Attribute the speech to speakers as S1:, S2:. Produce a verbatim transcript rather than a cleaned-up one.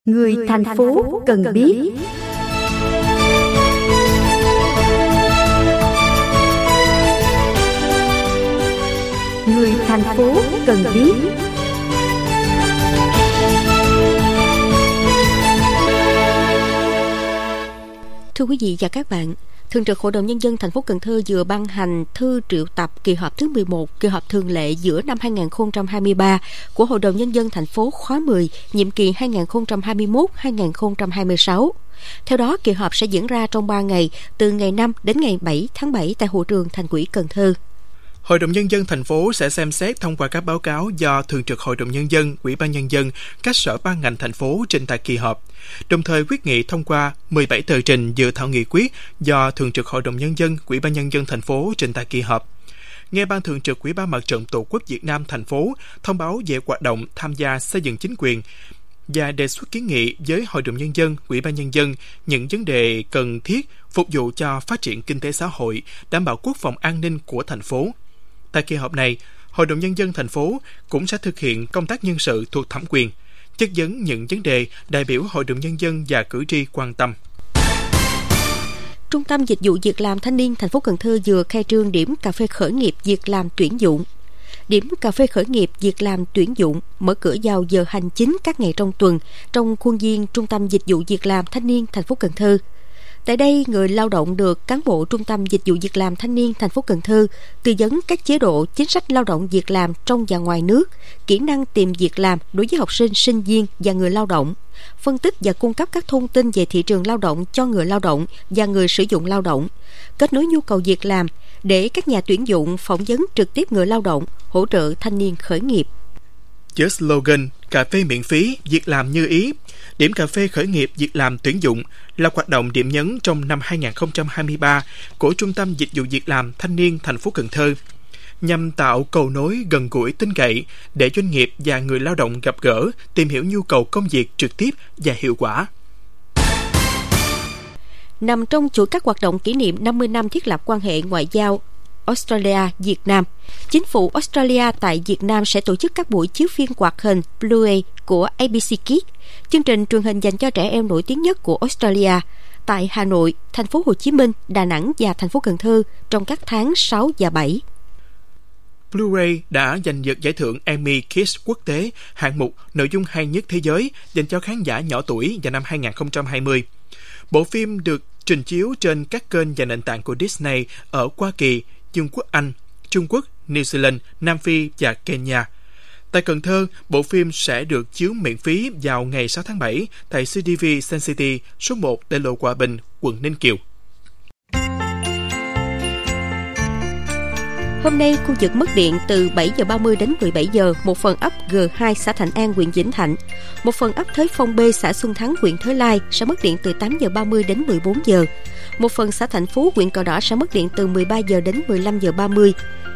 S1: Người thành phố cần biết. Người thành phố cần biết.
S2: Thưa quý vị và các bạn, Thường trực Hội đồng Nhân dân thành phố Cần Thơ vừa ban hành thư triệu tập kỳ họp thứ mười một, kỳ họp thường lệ giữa năm hai không hai ba của Hội đồng Nhân dân thành phố khóa mười, nhiệm kỳ hai nghìn không trăm hai mươi mốt đến hai nghìn không trăm hai mươi sáu. Theo đó, kỳ họp sẽ diễn ra trong ba ngày, từ ngày năm đến ngày bảy tháng bảy tại hội trường Thành ủy Cần Thơ.
S3: Hội đồng Nhân dân thành phố sẽ xem xét thông qua các báo cáo do Thường trực Hội đồng Nhân dân, Ủy ban Nhân dân, các sở ban ngành thành phố trình tại kỳ họp, đồng thời quyết nghị thông qua mười bảy tờ trình dự thảo nghị quyết do Thường trực Hội đồng Nhân dân, Ủy ban Nhân dân thành phố trình tại kỳ họp. Nghe Ban Thường trực Ủy ban Mặt trận Tổ quốc Việt Nam thành phố thông báo về hoạt động tham gia xây dựng chính quyền và đề xuất kiến nghị với Hội đồng Nhân dân, Ủy ban Nhân dân những vấn đề cần thiết phục vụ cho phát triển kinh tế xã hội, đảm bảo quốc phòng an ninh của thành phố. Tại kỳ họp này, Hội đồng Nhân dân thành phố cũng sẽ thực hiện công tác nhân sự thuộc thẩm quyền, chất vấn những vấn đề đại biểu Hội đồng Nhân dân và cử tri quan tâm.
S2: Trung tâm Dịch vụ Việc làm Thanh niên thành phố Cần Thơ vừa khai trương điểm cà phê khởi nghiệp việc làm tuyển dụng. Điểm cà phê khởi nghiệp việc làm tuyển dụng mở cửa vào giờ hành chính các ngày trong tuần trong khuôn viên Trung tâm Dịch vụ Việc làm Thanh niên thành phố Cần Thơ. Tại đây, người lao động được cán bộ Trung tâm Dịch vụ Việc làm Thanh niên thành phố Cần Thơ tư vấn các chế độ, chính sách lao động việc làm trong và ngoài nước, kỹ năng tìm việc làm đối với học sinh, sinh viên và người lao động, phân tích và cung cấp các thông tin về thị trường lao động cho người lao động và người sử dụng lao động, kết nối nhu cầu việc làm để các nhà tuyển dụng phỏng vấn trực tiếp người lao động, hỗ trợ thanh niên khởi nghiệp.
S3: Với slogan cà phê miễn phí, việc làm như ý, điểm cà phê khởi nghiệp việc làm tuyển dụng là hoạt động điểm nhấn trong năm hai nghìn không trăm hai mươi ba của Trung tâm Dịch vụ Việc làm Thanh niên thành phố Cần Thơ, nhằm tạo cầu nối gần gũi tin cậy để doanh nghiệp và người lao động gặp gỡ, tìm hiểu nhu cầu công việc trực tiếp và hiệu quả.
S2: Nằm trong chuỗi các hoạt động kỷ niệm năm mươi năm thiết lập quan hệ ngoại giao Australia-Việt Nam, chính phủ Australia tại Việt Nam sẽ tổ chức các buổi chiếu phim hoạt hình Blu-ray của a bê xê Kids, chương trình truyền hình dành cho trẻ em nổi tiếng nhất của Australia, tại Hà Nội, thành phố Hồ Chí Minh, Đà Nẵng và thành phố Cần Thơ trong các tháng sáu và bảy.
S3: Blu-ray đã giành giật giải thưởng Emmy Kids quốc tế hạng mục nội dung hay nhất thế giới dành cho khán giả nhỏ tuổi vào năm hai nghìn không trăm hai mươi. Bộ phim được trình chiếu trên các kênh và nền tảng của Disney ở Hoa Kỳ, Vương quốc Anh, Trung Quốc, New Zealand, Nam Phi và Kenya. Tại Cần Thơ, bộ phim sẽ được chiếu miễn phí vào ngày sáu tháng bảy tại xê đê vê Sun City, số một đại lộ Hòa Bình, quận Ninh Kiều.
S2: Hôm nay, khu vực mất điện từ bảy giờ ba mươi đến mười bảy giờ, một phần ấp G hai xã Thạnh An, huyện Vĩnh Thạnh, một phần ấp Thới Phong B xã Xuân Thắng, huyện Thới Lai sẽ mất điện từ tám giờ ba mươi đến mười bốn giờ. Một phần xã Thạnh Phú, huyện Cờ Đỏ sẽ mất điện từ mười ba giờ đến mười lăm giờ ba mươi.